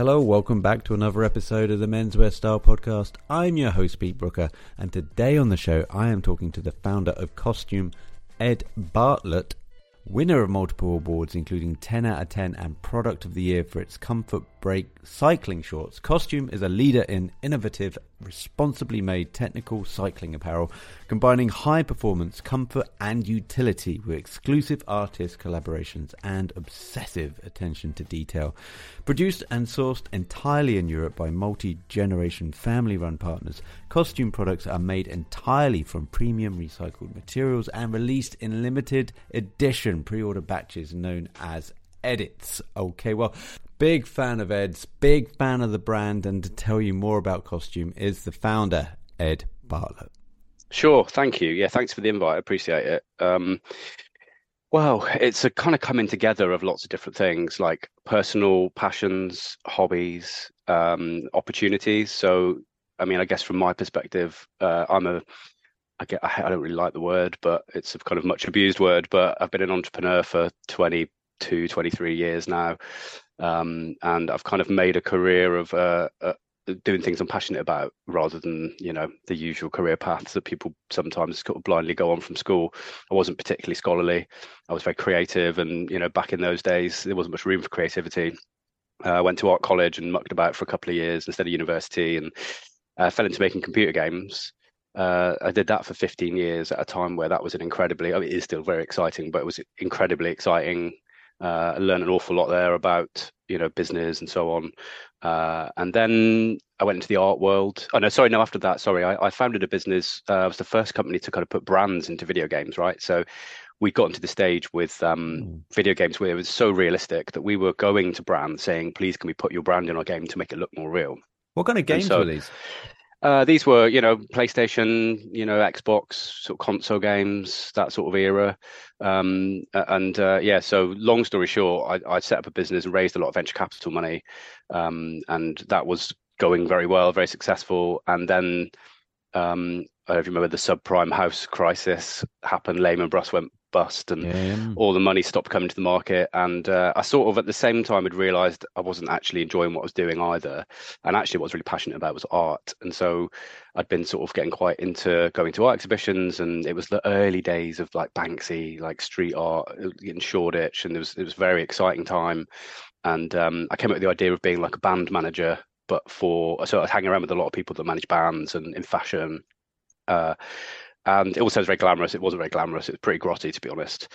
Hello, welcome back to another episode of the Menswear Style Podcast. I'm your host, Pete Brooker, and today on the show I am talking to the founder of Costume, Ed Bartlett, winner of multiple awards including 10 out of 10 and Product of the Year for its Comfort Break cycling shorts. Costume is a leader in innovative, responsibly made technical cycling apparel, combining high performance, comfort and utility with exclusive artist collaborations and obsessive attention to detail. Produced and sourced entirely in Europe by multi-generation family-run partners, Costume products are made entirely from premium recycled materials and released in limited edition pre-order batches known as edits. Okay, well, big fan of Ed's, big fan of the brand, and to tell you more about Costume is the founder, Ed Bartlett. Sure, thank you. Yeah, thanks for the invite. I appreciate it. Well, it's a kind of coming together of lots of different things like personal passions, hobbies, opportunities. So, I mean, I guess from my perspective, I don't really like the word, but it's a kind of much abused word, but I've been an entrepreneur for 22, 23 years now. And I've kind of made a career of doing things I'm passionate about rather than, the usual career paths that people sometimes sort of blindly go on from school. I wasn't particularly scholarly. I was very creative. And, back in those days, there wasn't much room for creativity. I went to art college and mucked about for a couple of years instead of university and fell into making computer games. I did that for 15 years at a time where that was it is still very exciting, but it was incredibly exciting. I learned an awful lot there about, business and so on. And then I went into the art world. After that, I founded a business. I was the first company to kind of put brands into video games, right? So we got into the stage with video games where it was so realistic that we were going to brands saying, please, can we put your brand in our game to make it look more real? What kind of games were these? These were, PlayStation, Xbox, sort of console games, that sort of era. So long story short, I set up a business and raised a lot of venture capital money. And that was going very well, very successful. And then, I don't know if you remember the subprime house crisis happened, Lehman Brothers went bust and all the money stopped coming to the market. And I sort of at the same time had realized I wasn't actually enjoying what I was doing either. And actually what I was really passionate about was art. And so I'd been sort of getting quite into going to art exhibitions, and it was the early days of like Banksy, like street art in Shoreditch. And it was a very exciting time. And I came up with the idea of being like a band manager, so I was hanging around with a lot of people that manage bands and in fashion. And it all sounds very glamorous. It wasn't very glamorous. It was pretty grotty, to be honest.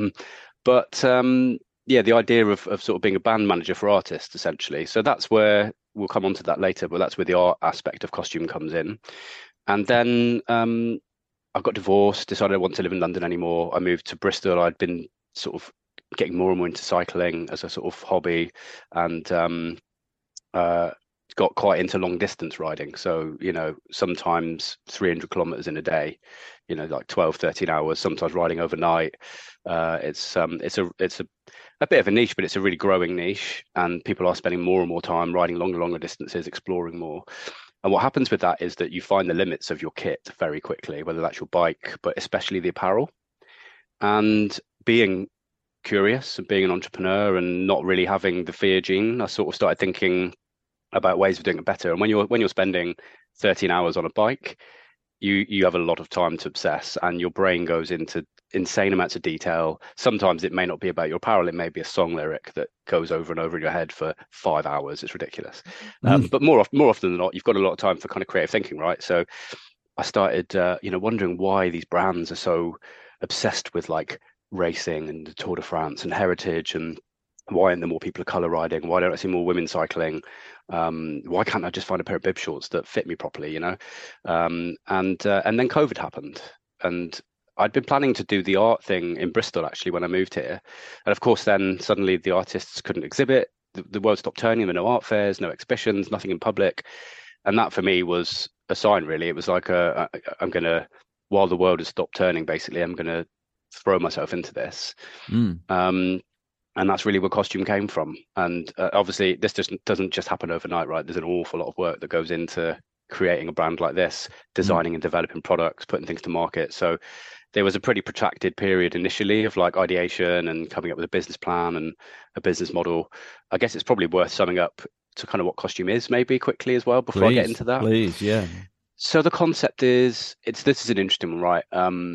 The idea of sort of being a band manager for artists, essentially. So that's where we'll come on to that later, but that's where the art aspect of Costume comes in. And then I got divorced, decided I didn't want to live in London anymore. I moved to Bristol. I'd been sort of getting more and more into cycling as a sort of hobby, and got quite into long distance riding. So, sometimes 300 kilometers in a day, like 12, 13 hours, sometimes riding overnight. It's a bit of a niche, but it's a really growing niche, and people are spending more and more time riding longer distances, exploring more. And what happens with that is that you find the limits of your kit very quickly, whether that's your bike, but especially the apparel. And being curious and being an entrepreneur and not really having the fear gene, I sort of started thinking about ways of doing it better. And when you're spending 13 hours on a bike, you have a lot of time to obsess, and your brain goes into insane amounts of detail. Sometimes it may not be about your apparel, it may be a song lyric that goes over and over in your head for 5 hours. It's ridiculous. But more often than not, you've got a lot of time for kind of creative thinking, right? So I started wondering why these brands are so obsessed with like racing and the Tour de France and heritage, and why aren't there more people of color riding? Why don't I see more women cycling? Why can't I just find a pair of bib shorts that fit me properly? And then COVID happened, and I'd been planning to do the art thing in Bristol actually when I moved here, and of course then suddenly the artists couldn't exhibit. The world stopped turning. There were no art fairs, no exhibitions, nothing in public, and that for me was a sign. Really, it was like while the world has stopped turning, basically, I'm gonna throw myself into this. And that's really where Costume came from. And obviously, this just doesn't just happen overnight, right? There's an awful lot of work that goes into creating a brand like this, designing and developing products, putting things to market. So there was a pretty protracted period initially of like ideation and coming up with a business plan and a business model. I guess it's probably worth summing up to kind of what Costume is maybe quickly as well before I get Please, into that. please, yeah. So the concept is this is an interesting one, right?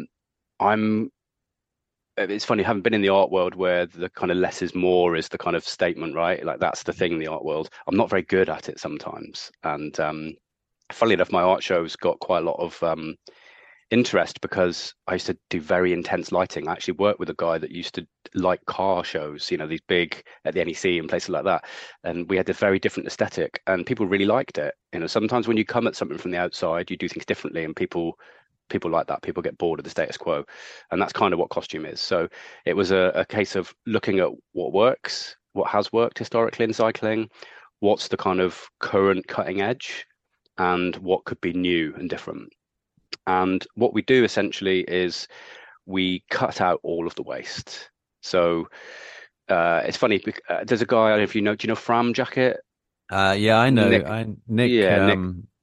I'm it's funny, having been in the art world where the kind of less is more is the kind of statement, right? Like that's the thing in the art world. I'm not very good at it sometimes. And funnily enough, my art shows got quite a lot of interest because I used to do very intense lighting. I actually worked with a guy that used to light car shows, these big at the NEC and places like that. And we had a very different aesthetic and people really liked it. Sometimes when you come at something from the outside, you do things differently and people like that. People get bored of the status quo. And that's kind of what Costume is. So it was a case of looking at what works, what has worked historically in cycling, what's the kind of current cutting edge, and what could be new and different. And what we do essentially is we cut out all of the waste. So it's funny. There's a guy, I don't know if you know, do you know Fram Jacket? Yeah, I know. Nick, Nick, yeah, Nick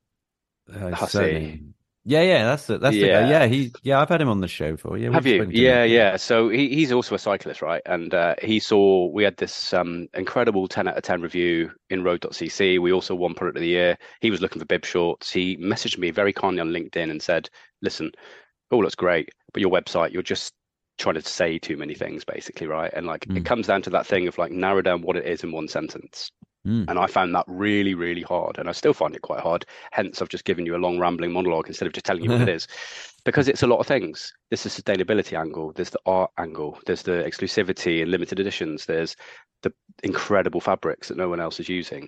his Hussey. surname. Yeah, that's the guy. Yeah. Yeah, I've had him on the show before. Yeah, Have we've you? spoken to Yeah, Nick. Yeah. yeah. So he's also a cyclist, right? And we had this incredible 10 out of 10 review in Road.cc. We also won Product of the Year. He was looking for bib shorts. He messaged me very kindly on LinkedIn and said, listen, all looks great, but your website, you're just trying to say too many things, basically, right? And like it comes down to that thing of like narrow down what it is in one sentence. Mm. And I found that really, really hard. And I still find it quite hard. Hence, I've just given you a long rambling monologue instead of just telling you what it is. Because it's a lot of things. There's the sustainability angle, there's the art angle, there's the exclusivity and limited editions, there's the incredible fabrics that no one else is using.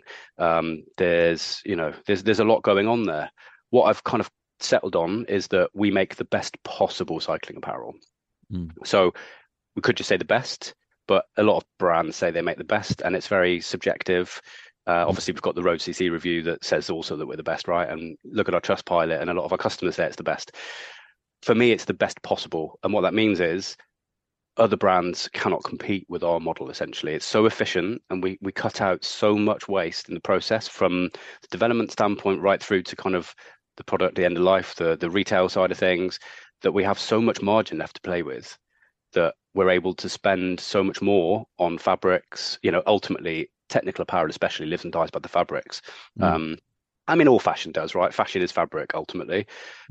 There's a lot going on there. What I've kind of settled on is that we make the best possible cycling apparel. So we could just say the best, but a lot of brands say they make the best, and it's very subjective. Obviously, we've got the Road CC review that says also that we're the best, right? And look at our Trustpilot, and a lot of our customers say it's the best. For me, it's the best possible, and what that means is other brands cannot compete with our model. Essentially, it's so efficient, and we cut out so much waste in the process, from the development standpoint right through to kind of the product, the end of life, the retail side of things, that we have so much margin left to play with, that we're able to spend so much more on fabrics. Ultimately, technical apparel especially lives and dies by the fabrics. I mean, all fashion does, right? Fashion is fabric ultimately.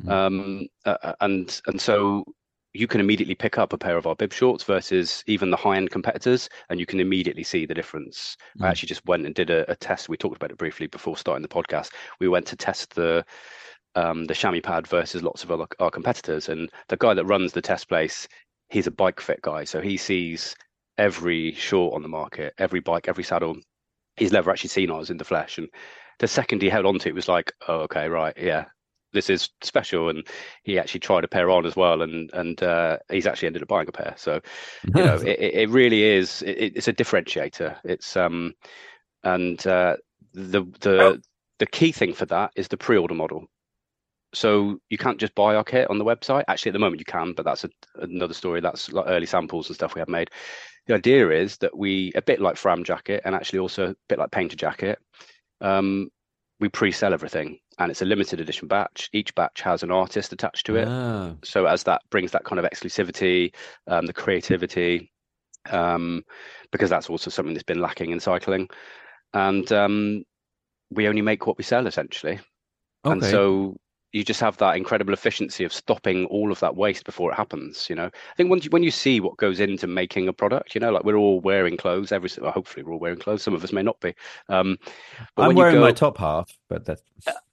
And so you can immediately pick up a pair of our bib shorts versus even the high-end competitors, and you can immediately see the difference. I actually just went and did a test. We talked about it briefly before starting the podcast. We went to test the chamois pad versus lots of our competitors, and the guy that runs the test place, he's a bike fit guy, so he sees every short on the market, every bike, every saddle. He's never actually seen ours in the flesh, and the second he held on to it was like, oh, okay, right, yeah, this is special. And he actually tried a pair on as well, and he's actually ended up buying a pair. So it really is, it's a differentiator. It's the key thing for that is the pre-order model. So you can't just buy our kit on the website. Actually, at the moment you can, but that's another story. That's like early samples and stuff we have made. The idea is that we, a bit like Fram Jacket and actually also a bit like Painter Jacket, we pre-sell everything, and it's a limited edition batch. Each batch has an artist attached to it. So as that brings that kind of exclusivity, the creativity, because that's also something that's been lacking in cycling. And we only make what we sell, essentially. Okay. And so you just have that incredible efficiency of stopping all of that waste before it happens. I think when you see what goes into making a product, like we're all wearing clothes. Hopefully we're all wearing clothes. Some of us may not be. But I'm wearing my top half, but that's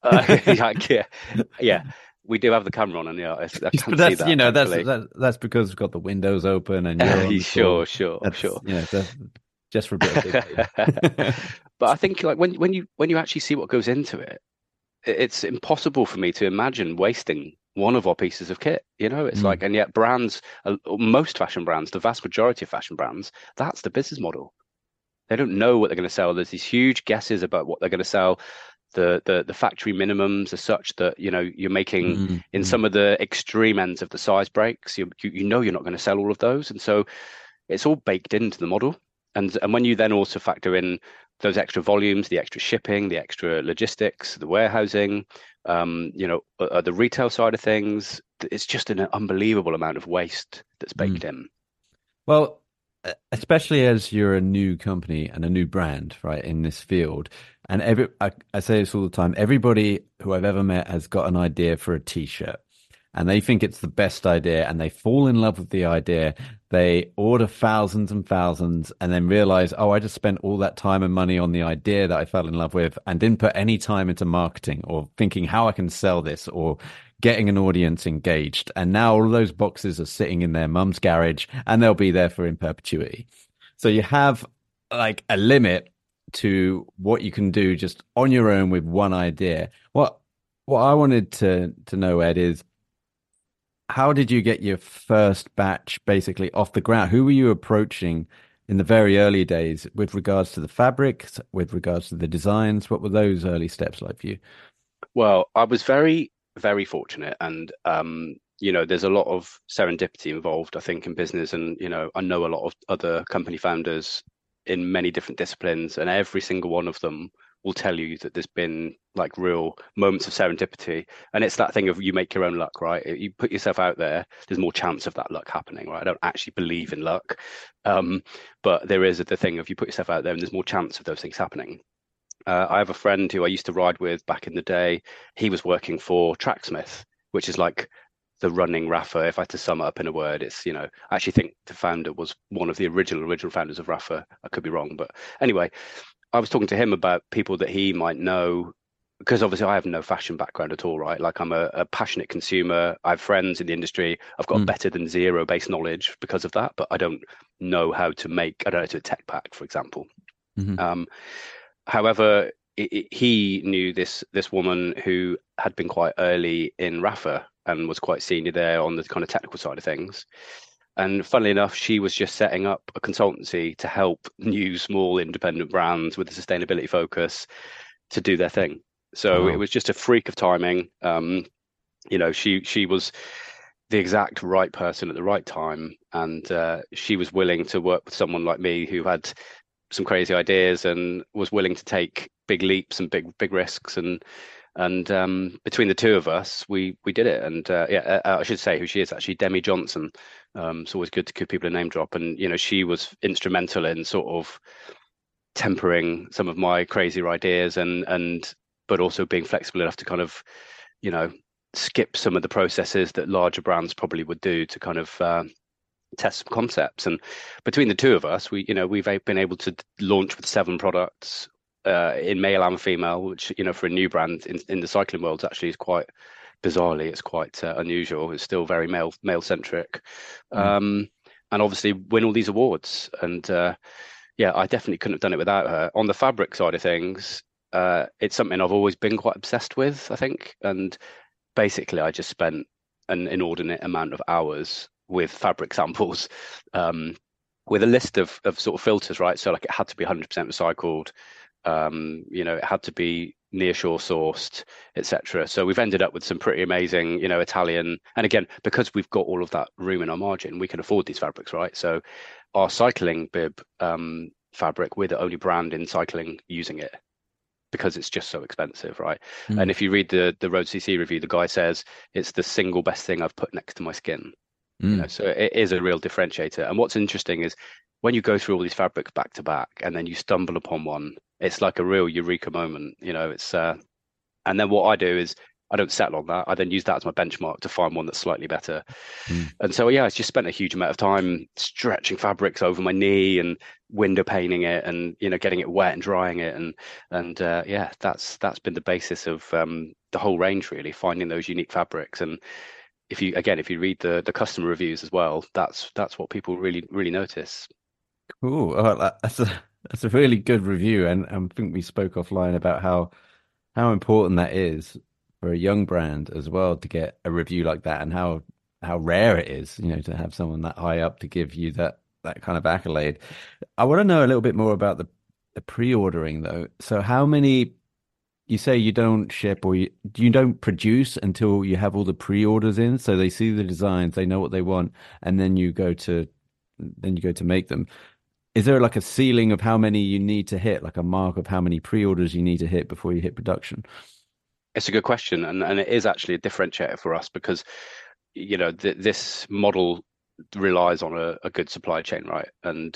yeah. We do have the camera on, and I can't but that's, see that. That's because we've got the windows open, and you're sure. Just for a bit of But I think like when you actually see what goes into it, it's impossible for me to imagine wasting one of our pieces of kit. It's like, and yet brands, most fashion brands, the vast majority of fashion brands, that's the business model. They don't know what they're going to sell. There's these huge guesses about what they're going to sell. The factory minimums are such that you're making in some of the extreme ends of the size breaks. You're not going to sell all of those, and so it's all baked into the model. And when you then also factor in those extra volumes, the extra shipping, the extra logistics, the warehousing, the retail side of things, it's just an unbelievable amount of waste that's baked in. Well, especially as you're a new company and a new brand, right, in this field, And I say this all the time. Everybody who I've ever met has got an idea for a t-shirt and they think it's the best idea and they fall in love with the idea. They order thousands and thousands and then realize, oh, I just spent all that time and money on the idea that I fell in love with and didn't put any time into marketing or thinking how I can sell this or getting an audience engaged. And now all those boxes are sitting in their mum's garage and they'll be there for in perpetuity. So you have like a limit to what you can do just on your own with one idea. What I wanted to know, Ed, is how did you get your first batch basically off the ground? Who were you approaching in the very early days with regards to the fabrics, with regards to the designs? What were those early steps like for you? Well, I was very, very fortunate, and there's a lot of serendipity involved, I think, in business, and I know a lot of other company founders in many different disciplines, and every single one of them will tell you that there's been like real moments of serendipity. And it's that thing of you make your own luck, right? You put yourself out there, there's more chance of that luck happening, right? I don't actually believe in luck. But there is the thing of you put yourself out there and there's more chance of those things happening. I have a friend who I used to ride with back in the day. He was working for Tracksmith, which is like the running Rapha. If I had to sum it up in a word, it's, I actually think the founder was one of the original founders of Rapha. I could be wrong, but anyway, I was talking to him about people that he might know, because obviously I have no fashion background at all, right? Like I'm a passionate consumer. I have friends in the industry. I've got better than zero base knowledge because of that, but I don't know how to make, I don't know how to do a tech pack, for example. However, he knew this woman who had been quite early in Rapha and was quite senior there on the kind of technical side of things. And funnily enough, she was just setting up a consultancy to help new small independent brands with a sustainability focus to do their thing. So It was just a freak of timing. She was the exact right person at the right time, and she was willing to work with someone like me who had some crazy ideas and was willing to take big leaps and big risks. And between the two of us, we did it. And I should say who she is actually, Demi Johnson. It's always good to give people a name drop. And she was instrumental in sort of tempering some of my crazier ideas, but also being flexible enough to kind of skip some of the processes that larger brands probably would do to kind of test some concepts. And between the two of us, we've been able to launch with 7 products in male and female, which for a new brand in the cycling world actually is quite bizarrely, it's quite unusual. It's still very male centric, and obviously win all these awards. And I definitely couldn't have done it without her. On the fabric side of things, it's something I've always been quite obsessed with, I think. And basically, I just spent an inordinate amount of hours with fabric samples, with a list of sort of filters, right? So like it had to be 100% recycled. It had to be nearshore sourced, etc. So we've ended up with some pretty amazing, Italian. And again, because we've got all of that room in our margin, we can afford these fabrics, right? So our cycling bib fabric, we're the only brand in cycling using it because it's just so expensive, right? And if you read the Road CC review, the guy says it's the single best thing I've put next to my skin. So it is a real differentiator. And what's interesting is when you go through all these fabrics back to back and then you stumble upon one, it's like a real eureka moment. It's and then what I do is I don't settle on that. I then use that as my benchmark to find one that's slightly better. And so I just spent a huge amount of time stretching fabrics over my knee and window painting it and getting it wet and drying it, and that's been the basis of the whole range, really, finding those unique fabrics. And if you read the customer reviews as well, that's what people really notice. Cool. Oh, that's a really good review, and I think we spoke offline about how important that is for a young brand as well to get a review like that, and how rare it is, to have someone that high up to give you that kind of accolade. I want to know a little bit more about the pre-ordering though. So how many? You say you don't ship or you don't produce until you have all the pre-orders in, so they see the designs, they know what they want, and then you go to make them. Is there like a ceiling of how many you need to hit, like a mark of how many pre-orders you need to hit before you hit production? It's a good question, and it is actually a differentiator for us because this model relies on a good supply chain, right? And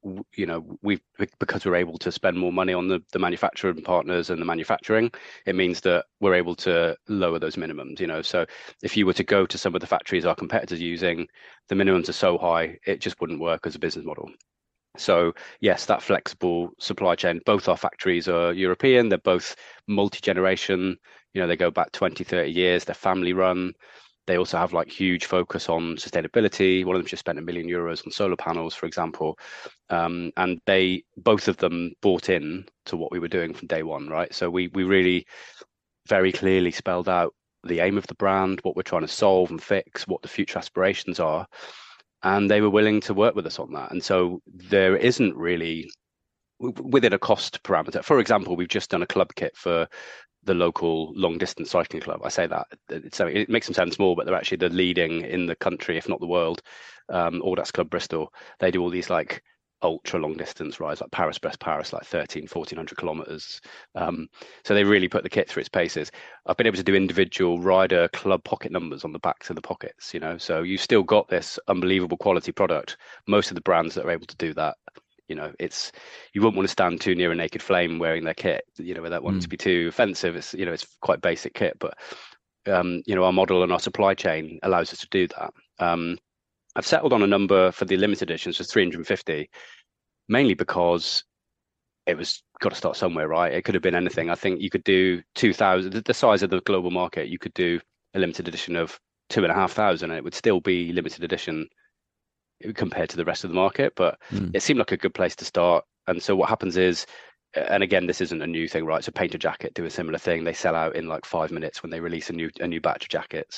we because we're able to spend more money on the manufacturing partners and the manufacturing, it means that we're able to lower those minimums. So if you were to go to some of the factories our competitors are using, the minimums are so high it just wouldn't work as a business model. So yes, that flexible supply chain. Both our factories are European. They're both multi-generation. They go back 20, 30 years. They're family run. They also have like huge focus on sustainability. One of them just spent €1 million on solar panels, for example. And both of them bought in to what we were doing from day one, right? So we really very clearly spelled out the aim of the brand, what we're trying to solve and fix, what the future aspirations are. And they were willing to work with us on that. And so there isn't really within a cost parameter. For example, we've just done a club kit for the local long distance cycling club. I say that it makes them sound small, but they're actually the leading in the country, if not the world. Audax Club Bristol. They do all these like ultra long distance rides, like Paris-Brest Paris, like 1,400 kilometers. So they really put the kit through its paces. I've been able to do individual rider club pocket numbers on the backs of the pockets, so you've still got this unbelievable quality product. Most of the brands that are able to do that, it's, you wouldn't want to stand too near a Naked Flame wearing their kit, without wanting to be too offensive. It's, it's quite basic kit, but our model and our supply chain allows us to do that. I've settled on a number for the limited editions, just 350, mainly because it was got to start somewhere, right? It could have been anything. I think you could do 2,000, the size of the global market. You could do a limited edition of 2,500, and it would still be limited edition compared to the rest of the market. But it seemed like a good place to start. And so what happens is, and again, this isn't a new thing, right? So Paint a Jacket do a similar thing. They sell out in like 5 minutes when they release a new batch of jackets.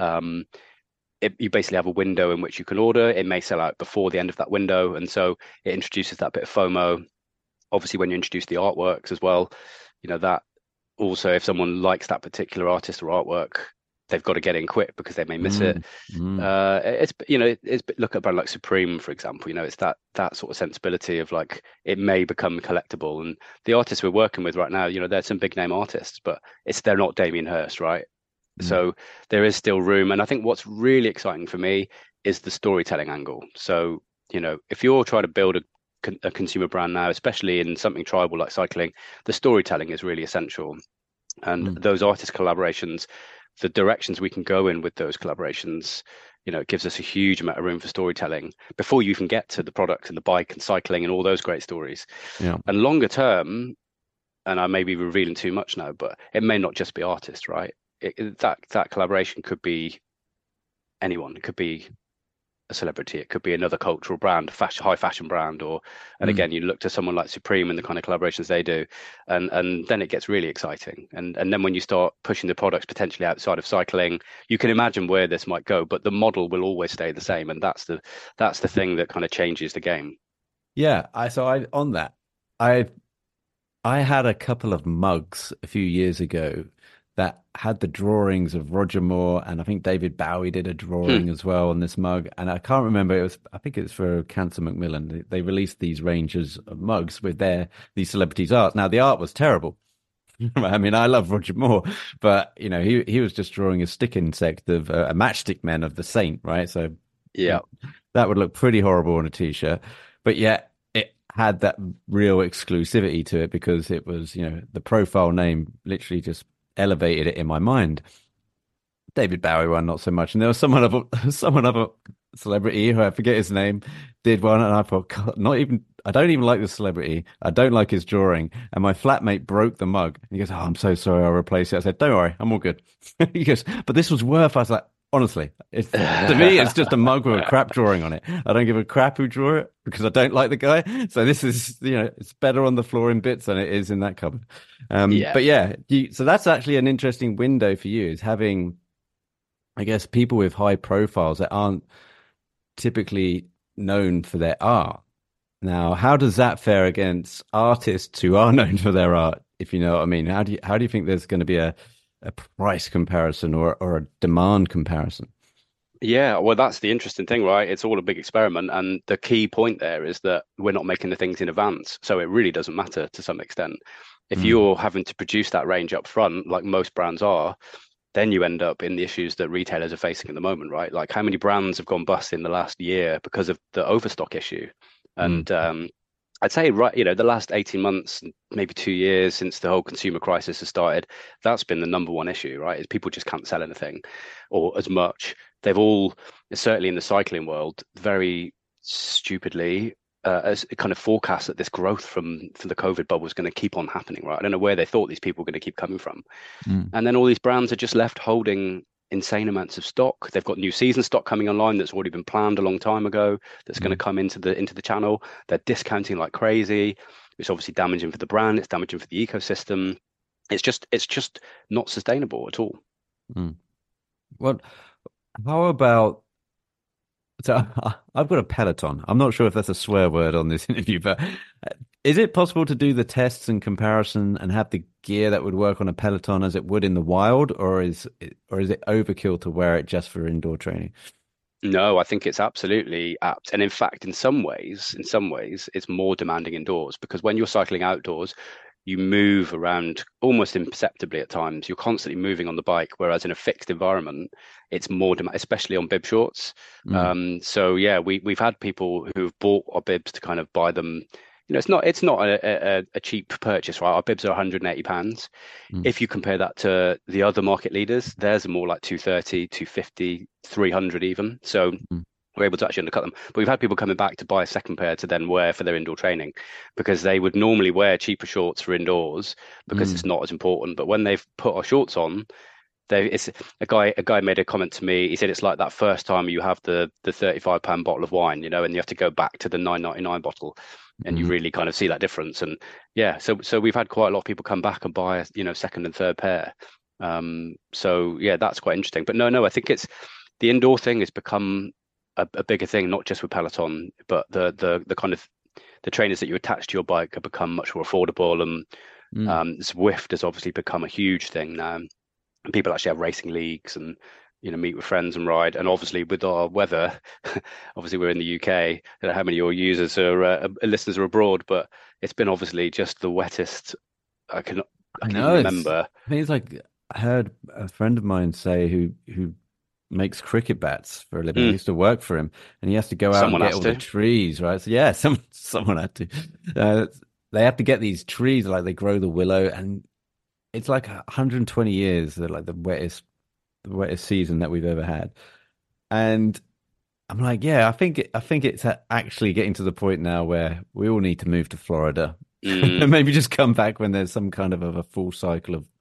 You basically have a window in which you can order. It may sell out before the end of that window, and so it introduces that bit of FOMO. Obviously, when you introduce the artworks as well, that also, if someone likes that particular artist or artwork, they've got to get in quick because they may miss it. It's look at a brand like Supreme, for example. It's that sort of sensibility of like it may become collectible. And the artists we're working with right now, they're some big name artists, but they're not Damien Hirst, right? So there is still room. And I think what's really exciting for me is the storytelling angle. So, if you're trying to build a consumer brand now, especially in something tribal like cycling, the storytelling is really essential. And those artist collaborations, the directions we can go in with those collaborations, it gives us a huge amount of room for storytelling before you can get to the product and the bike and cycling and all those great stories. Yeah. And longer term, and I may be revealing too much now, but it may not just be artists, right? That collaboration could be anyone. It could be a celebrity. It could be another cultural brand, high fashion brand, and again, you look to someone like Supreme and the kind of collaborations they do, and then it gets really exciting. And then when you start pushing the products potentially outside of cycling, you can imagine where this might go, but the model will always stay the same, and that's the thing that kind of changes the game. Yeah, I had a couple of mugs a few years ago that had the drawings of Roger Moore, and I think David Bowie did a drawing as well on this mug. And I can't remember, I think it was for Cancer Macmillan. They released these ranges of mugs with these celebrities' art. Now, the art was terrible. I mean, I love Roger Moore, but he was just drawing a stick insect of a matchstick men of the Saint, right? So yeah, that would look pretty horrible on a t-shirt, but yet it had that real exclusivity to it because it was, the profile name literally just elevated it in my mind. David Bowie one, not so much. And there was someone other celebrity who I forget his name did one, and I thought, God, I don't even like this celebrity. I don't like his drawing. And my flatmate broke the mug. And he goes, "Oh, I'm so sorry. I'll replace it." I said, "Don't worry, I'm all good." He goes, "But this was worth." I was like, honestly, to me, it's just a mug with a crap drawing on it. I don't give a crap who drew it because I don't like the guy. So this is, it's better on the floor in bits than it is in that cupboard. But yeah, so that's actually an interesting window for you, is having, I guess, people with high profiles that aren't typically known for their art. Now, how does that fare against artists who are known for their art, if you know what I mean? How do you think there's going to be a price comparison or a demand comparison? Yeah, well, that's the interesting thing, right? It's all a big experiment. And the key point there is that we're not making the things in advance. So it really doesn't matter to some extent. If you're having to produce that range up front, like most brands are, then you end up in the issues that retailers are facing at the moment, right? Like how many brands have gone bust in the last year because of the overstock issue? And I'd say, right, the last 18 months, maybe 2 years since the whole consumer crisis has started, that's been the number one issue, right? Is people just can't sell anything or as much. They've all, certainly in the cycling world, very stupidly as kind of forecast that this growth from the COVID bubble is going to keep on happening, right? I don't know where they thought these people were going to keep coming from. And then all these brands are just left holding insane amounts of stock. They've got new season stock coming online that's already been planned a long time ago that's going to come into the channel. They're discounting like crazy. It's obviously damaging for the brand, it's damaging for the ecosystem. It's just not sustainable at all. Well, how about, so I've got a Peloton. I'm not sure if that's a swear word on this interview, but is it possible to do the tests and comparison and have the gear that would work on a Peloton as it would in the wild, or is it overkill to wear it just for indoor training? No, I think it's absolutely apt. And in fact, in some ways, it's more demanding indoors, because when you're cycling outdoors, you move around almost imperceptibly at times. You're constantly moving on the bike, whereas in a fixed environment, it's more especially on bib shorts. So yeah, we've had people who've bought our bibs to kind of buy them. It's not a cheap purchase, right? Our bibs are £180. If you compare that to the other market leaders, theirs are more like 230, 250, 300 even. So we're able to actually undercut them. But we've had people coming back to buy a second pair to then wear for their indoor training, because they would normally wear cheaper shorts for indoors because it's not as important. But when they've put our shorts on, it's a guy made a comment to me. He said it's like that first time you have the £35 bottle of wine, and you have to go back to the £9.99 bottle, and you really kind of see that difference. And yeah, so we've had quite a lot of people come back and buy second and third pair. So yeah, that's quite interesting. But no, I think it's the indoor thing has become a bigger thing, not just with Peloton, but the kind of the trainers that you attach to your bike have become much more affordable, and Zwift has obviously become a huge thing now. And people actually have racing leagues and meet with friends and ride. And obviously with our weather, obviously we're in the UK. I don't know how many of your users are listeners are abroad, but it's been obviously just the wettest I can remember. I think it's like, I heard a friend of mine say who makes cricket bats for a living. I used to work for him, and he has to go out and get all the trees, right? So yeah, someone had to. They have to get these trees, like they grow the willow, and it's like 120 years, they're like the wettest season that we've ever had. And I'm like, yeah, I think it's actually getting to the point now where we all need to move to Florida and maybe just come back when there's some kind of a full cycle of.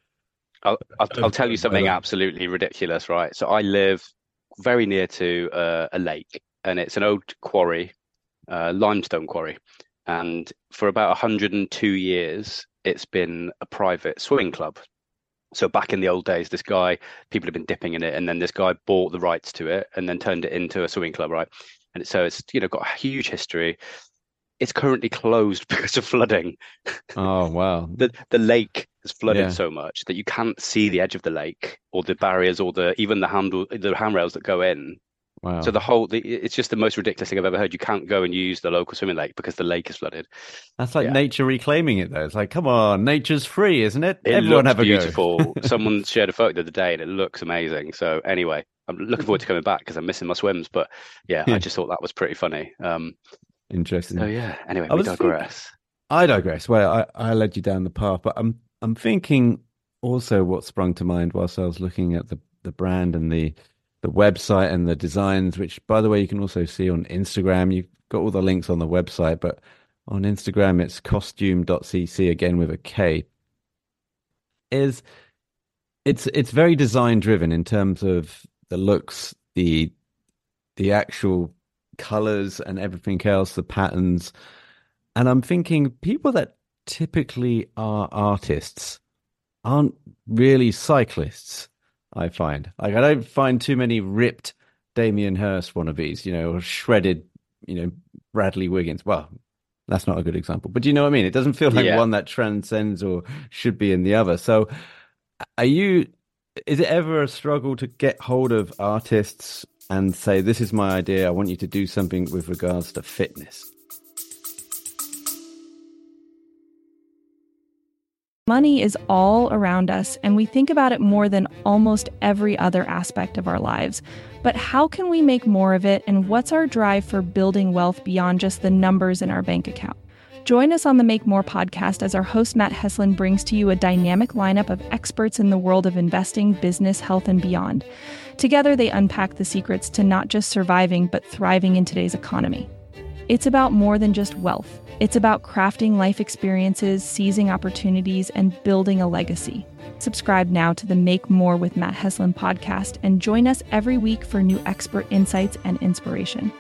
I'll tell you something absolutely ridiculous, right? So I live very near to a lake, and it's an old quarry, limestone quarry. And for about 102 years, it's been a private swimming club. So back in the old days, people have been dipping in it, and then this guy bought the rights to it and then turned it into a swimming club, right? And so it's got a huge history. It's currently closed because of flooding. Oh wow! The lake has flooded so much that you can't see the edge of the lake or the barriers or even the handrails that go in. Wow! So it's just the most ridiculous thing I've ever heard. You can't go and use the local swimming lake because the lake is flooded. That's like nature reclaiming it, though. It's like, come on, nature's free, isn't it? Everyone have a beautiful. Go. Someone shared a photo the other day, and it looks amazing. So anyway, I'm looking forward to coming back because I'm missing my swims. But yeah, I just thought that was pretty funny. Interesting. So yeah. Anyway, we digress. I digress. Well, I led you down the path, but I'm thinking also what sprung to mind whilst I was looking at the brand and the website and the designs, which, by the way, you can also see on Instagram. You've got all the links on the website, but on Instagram, it's costume.cc, again with a K. It's very design driven in terms of the looks, the actual colors and everything else, the patterns. And I'm thinking people that typically are artists aren't really cyclists. I find, like, I don't find too many ripped Damien Hirst wannabes, or shredded, Bradley Wiggins. Well, that's not a good example, but do you know what I mean? It doesn't feel like one that transcends or should be in the other. So is it ever a struggle to get hold of artists and say, this is my idea, I want you to do something with regards to fitness? Money is all around us, and we think about it more than almost every other aspect of our lives. But how can we make more of it, and what's our drive for building wealth beyond just the numbers in our bank account? Join us on the Make More podcast as our host Matt Heslin brings to you a dynamic lineup of experts in the world of investing, business, health, and beyond. Together, they unpack the secrets to not just surviving, but thriving in today's economy. It's about more than just wealth. It's about crafting life experiences, seizing opportunities, and building a legacy. Subscribe now to the Make More with Matt Heslin podcast and join us every week for new expert insights and inspiration.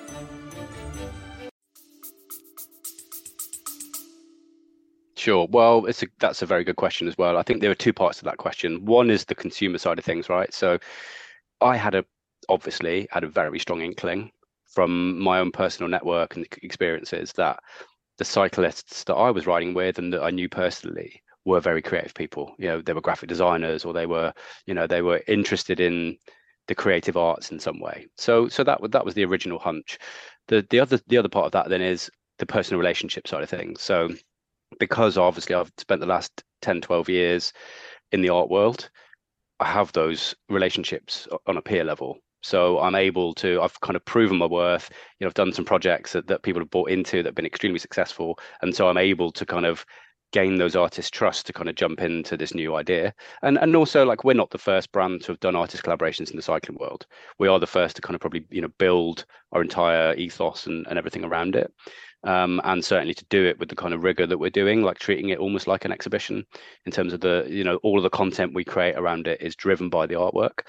Sure. Well, that's a very good question as well. I think there are two parts to that question. One is the consumer side of things, right? So I obviously had a very strong inkling from my own personal network and experiences that the cyclists that I was riding with and that I knew personally were very creative people. They were graphic designers, or they were interested in the creative arts in some way. So that was the original hunch. The other part of that then is the personal relationship side of things. So because obviously I've spent the last 10, 12 years in the art world, I have those relationships on a peer level. So I've kind of proven my worth. I've done some projects that people have bought into that have been extremely successful. And so I'm able to kind of gain those artists' trust to kind of jump into this new idea. And also, like, we're not the first brand to have done artist collaborations in the cycling world. We are the first to kind of probably, build our entire ethos and everything around it. And certainly to do it with the kind of rigor that we're doing, like treating it almost like an exhibition in terms of all of the content we create around it is driven by the artwork.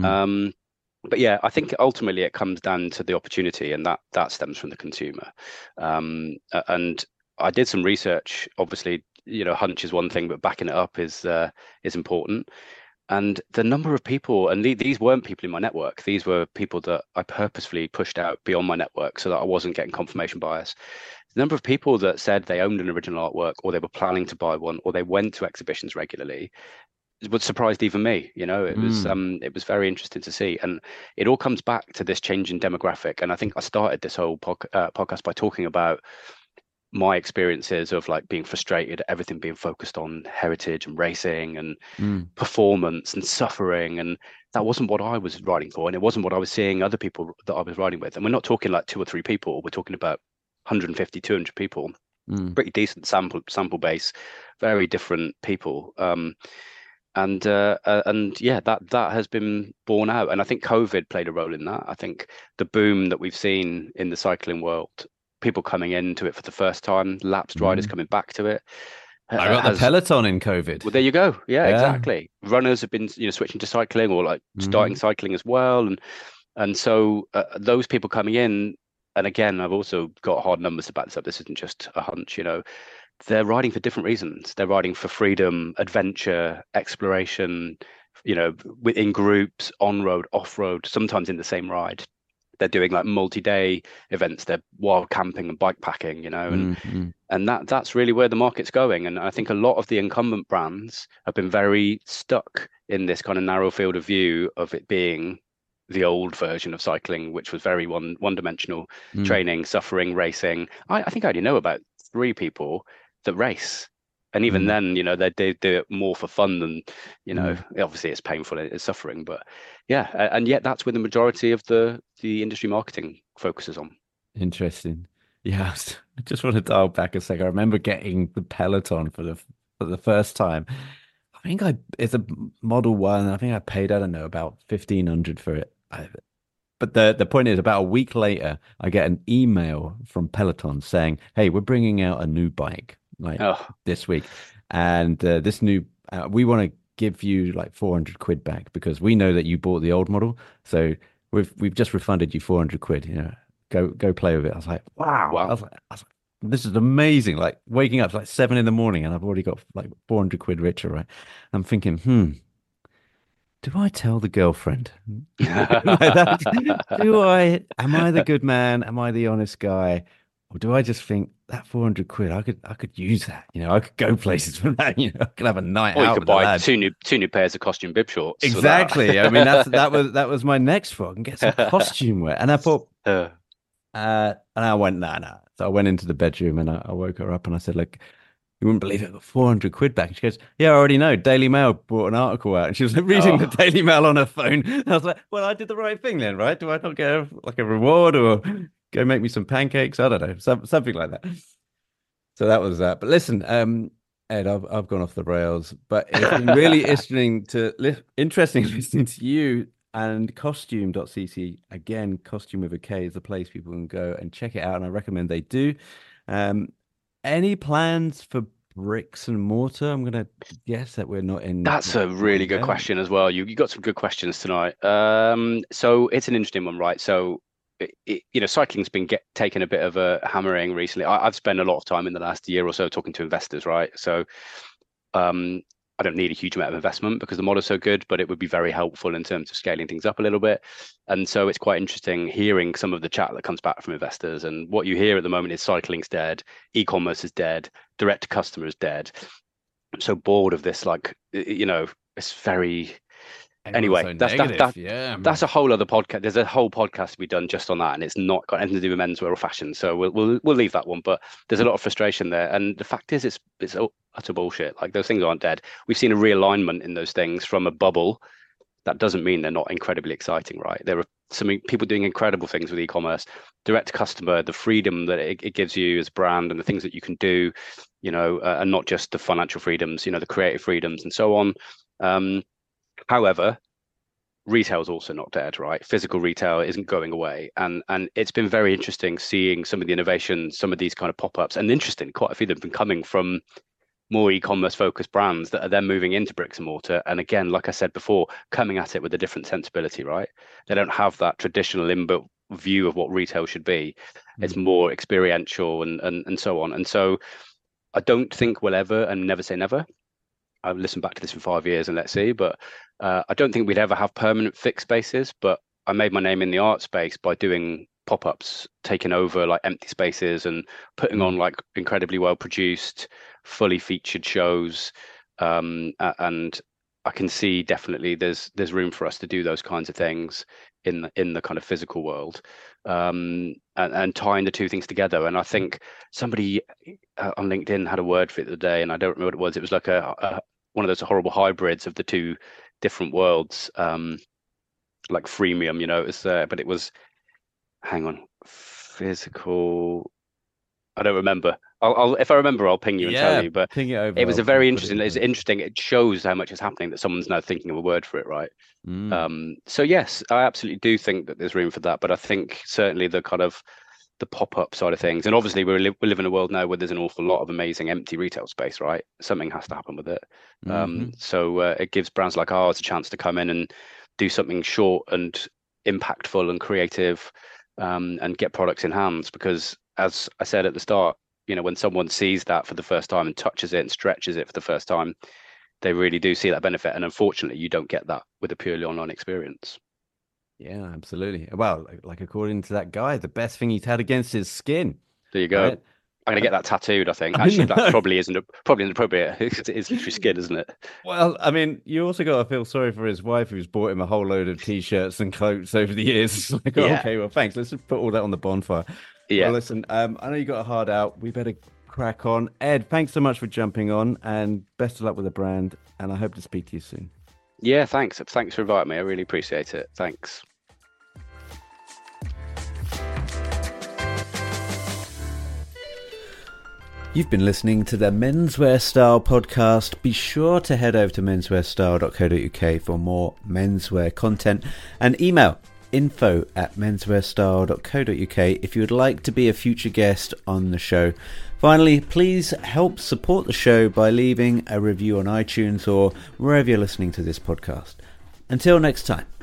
But yeah, I think ultimately it comes down to the opportunity, and that stems from the consumer. And I did some research. Obviously, hunch is one thing, but backing it up is important. And the number of people, and these weren't people in my network, these were people that I purposefully pushed out beyond my network so that I wasn't getting confirmation bias. The number of people that said they owned an original artwork, or they were planning to buy one, or they went to exhibitions regularly, what surprised even me. It was very interesting to see. And it all comes back to this change in demographic. And I think I started this whole podcast by talking about my experiences of like being frustrated, everything being focused on heritage and racing and performance and suffering. And that wasn't what I was riding for. And it wasn't what I was seeing other people that I was riding with. And we're not talking like 2 or 3 people. We're talking about 150, 200 people, pretty decent sample base, very different people. And yeah, that has been borne out. And I think COVID played a role in that. I think the boom that we've seen in the cycling world, people coming into it for the first time, lapsed riders coming back to it. I got the Peloton in COVID. Well, there you go. Yeah, exactly. Runners have been switching to cycling, or like starting cycling as well. And so those people coming in, and again, I've also got hard numbers to back this up. This isn't just a hunch, they're riding for different reasons. They're riding for freedom, adventure, exploration, in groups, on road, off road, sometimes in the same ride. They're doing like multi-day events. They're wild camping and bike packing, and that's really where the market's going. And I think a lot of the incumbent brands have been very stuck in this kind of narrow field of view of it being the old version of cycling, which was very one-dimensional, training, suffering, racing. I think I only know about 3 people that race, and even then, they do it more for fun than, obviously it's painful, it's suffering, but yeah, and yet that's where the majority of the industry marketing focuses on. Interesting. Yeah, I just want to dial back a second. I remember getting the Peloton for the first time. I think it's a Model 1. I think I paid, I don't know, about $1,500 for it. But the point is, about a week later, I get an email from Peloton saying, "Hey, we're bringing out a new bike this week, and this new we want to give you like 400 quid back because we know that you bought the old model, so we've just refunded you 400 quid. Go play with it." I was like, wow. I was like, this is amazing. Like waking up like 7 in the morning, and I've already got like 400 quid richer, right? I'm thinking, do I tell the girlfriend? Am I the good man? Am I the honest guy? Or do I just think that 400 quid, I could use that, I could go places with that, I could have a night out. Or you could buy two new pairs of costume bib shorts. Exactly. I mean, that was my next thought. I can get some costume wear. And I thought, and I went, nah. So I went into the bedroom and I woke her up and I said, look, You wouldn't believe it, I got 400 quid back. She goes, yeah, I already know. Daily Mail brought an article out. And she was like, reading the Daily Mail on her phone. And I was like, well, I did the right thing then, right? Do I not get a reward or go make me some pancakes? I don't know, something like that. So that was that. But listen, Ed, I've gone off the rails, but it's been really interesting listening to you and costume.cc. Again, costume with a K is the place people can go and check it out. And I recommend they do. Any plans for bricks and mortar? I'm going to guess that we're not in. That's a really good question as well. You got some good questions tonight. So it's an interesting one, right? So, cycling's been taken a bit of a hammering recently. I've spent a lot of time in the last year or so talking to investors, right? So I don't need a huge amount of investment because the model's so good, but it would be very helpful in terms of scaling things up a little bit. And so it's quite interesting hearing some of the chat that comes back from investors. And what you hear at the moment is cycling's dead, e-commerce is dead, direct to customer is dead. I'm so bored of this, it's very... Anyway, that's a whole other podcast. There's a whole podcast to be done just on that, and it's not got anything to do with menswear or fashion. So we'll leave that one. But there's a lot of frustration there, and the fact is, it's utter bullshit. Like, those things aren't dead. We've seen a realignment in those things from a bubble. That doesn't mean they're not incredibly exciting, right? There are some people doing incredible things with e-commerce, direct to customer, the freedom that it gives you as a brand, and the things that you can do, and not just the financial freedoms, the creative freedoms, and so on. However, retail is also not dead, right? Physical retail isn't going away. And it's been very interesting seeing some of the innovations, some of these kind of pop-ups, and interesting, quite a few of them have been coming from more e-commerce focused brands that are then moving into bricks and mortar. And again, like I said before, coming at it with a different sensibility, right? They don't have that traditional inbuilt view of what retail should be. It's more experiential and so on. And so I don't think we'll ever, and never say never, I'll listen back to this in 5 years and let's see, but I don't think we'd ever have permanent fixed spaces. But I made my name in the art space by doing pop-ups, taking over like empty spaces and putting on like incredibly well produced, fully featured shows. And I can see definitely there's room for us to do those kinds of things in the kind of physical world, and tying the two things together. And I think somebody on LinkedIn had a word for it the other day, and I don't remember what it was. It was like a one of those horrible hybrids of the two different worlds, like freemium, but it was, hang on, physical. I don't remember. I'll if I remember, I'll ping you and tell you. But ping it over. It was a very interesting. It's interesting. It shows how much is happening that someone's now thinking of a word for it, right? So yes, I absolutely do think that there's room for that. But I think certainly the kind of the pop-up side of things, and obviously we live in a world now where there's an awful lot of amazing empty retail space, right? Something has to happen with it. So it gives brands like ours a chance to come in and do something short and impactful and creative, and get products in hands. Because as I said at the start, when someone sees that for the first time and touches it and stretches it for the first time, they really do see that benefit. And unfortunately, you don't get that with a purely online experience. Yeah, absolutely. Well, like according to that guy, the best thing he's had against his skin. There you go. Right? I'm going to get that tattooed, I think. Actually, that probably isn't inappropriate. It's literally skin, isn't it? Well, I mean, you also got to feel sorry for his wife, who's bought him a whole load of T-shirts and coats over the years. It's like, okay, well, thanks. Let's just put all that on the bonfire. Yeah. Well, listen, I know you got a hard out. We better crack on. Ed, thanks so much for jumping on, and best of luck with the brand. And I hope to speak to you soon. Yeah, thanks. Thanks for inviting me. I really appreciate it. Thanks. You've been listening to the Menswear Style podcast. Be sure to head over to menswearstyle.co.uk for more menswear content, and email info@menswearstyle.co.uk if you would like to be a future guest on the show. Finally, please help support the show by leaving a review on iTunes or wherever you're listening to this podcast. Until next time.